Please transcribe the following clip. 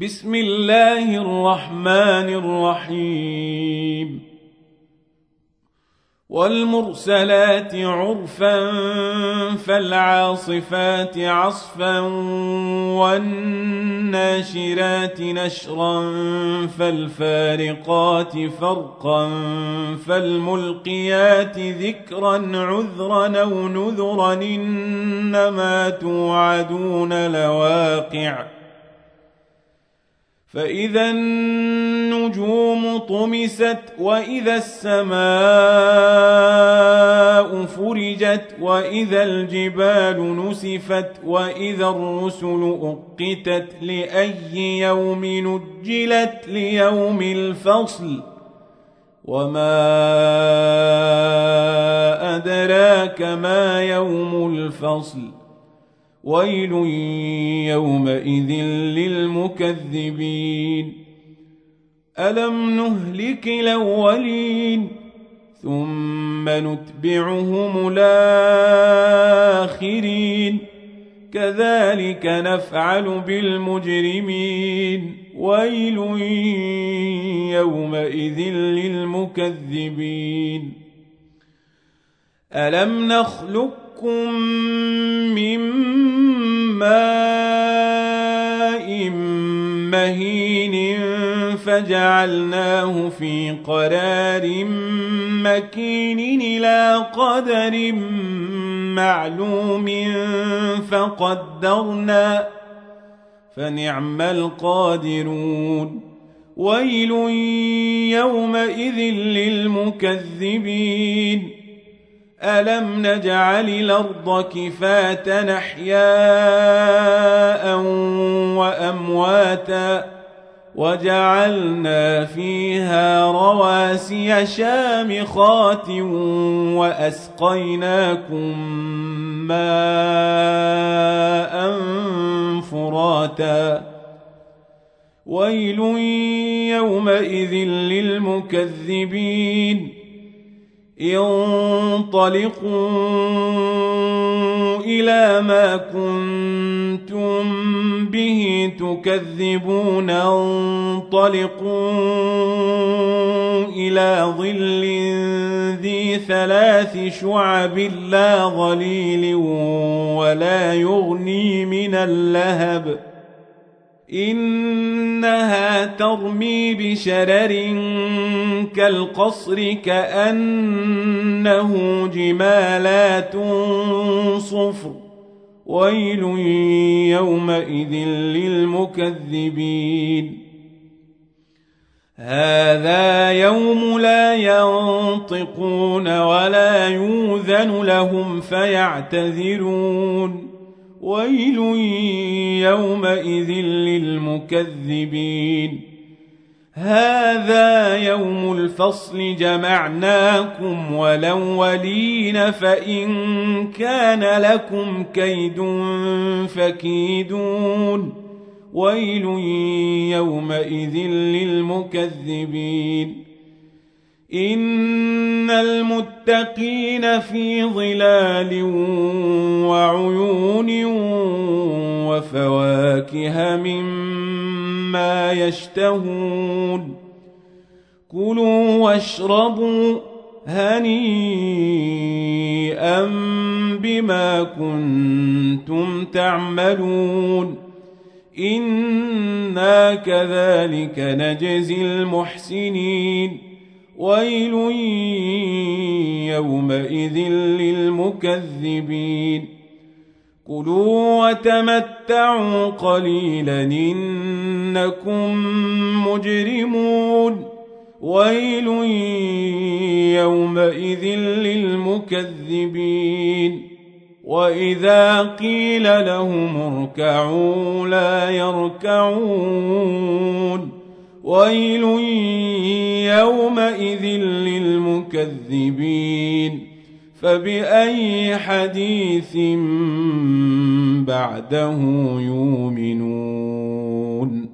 بسم الله الرحمن الرحيم والمرسلات عرفا فالعاصفات عصفا والناشرات نشرا فالفارقات فرقا فالملقيات ذكرا عذرا أو نذرا إنما توعدون لواقع فإذا النجوم طمست وإذا السماء فرجت وإذا الجبال نسفت وإذا الرسل أقتت لأي يوم نجلت ليوم الفصل وما أدراك ما يوم الفصل ويل يومئذ للمكذبين ألم نهلك الأولين ثم نتبعهم الآخرين كذلك نفعل بالمجرمين ويل يومئذ للمكذبين ألم نخلقكم من ماء مهين فجعلناه في قرار مكين إلى قدر معلوم فقدرنا فنعم القادرون ويل يومئذ للمكذبين ألم نجعل الأرض كفاة أحياء وأمواتا وجعلنا فيها رواسي شامخات وأسقيناكم ماء فراتا ويل يومئذ للمكذبين انطلقوا إلى ما كنتم به تكذبون انطلقوا إلى ظل ذي 3 شعب لا ظليل ولا يغني من اللهب إنها ترمي بشرر كالقصر كأنه جمالات صفر ويل يومئذ للمكذبين هذا يوم لا ينطقون ولا يؤذن لهم فيعتذرون ويل يومئذ للمكذبين هذا يوم الفصل جمعناكم والأولين فإن كان لكم كيد فكيدون ويل يومئذ للمكذبين إن المتقين في ظلال وعيون وفواكه مما يشتهون كلوا واشربوا هنيئا بما كنتم تعملون إنا كذلك نجزي المحسنين ويل يومئذ للمكذبين كلوا وتمتعوا قليلا إنكم مجرمون ويل يومئذ للمكذبين وإذا قيل لهم اركعوا لا يركعون ويل يومئذ للمكذبين فبأي حديث بعده يؤمنون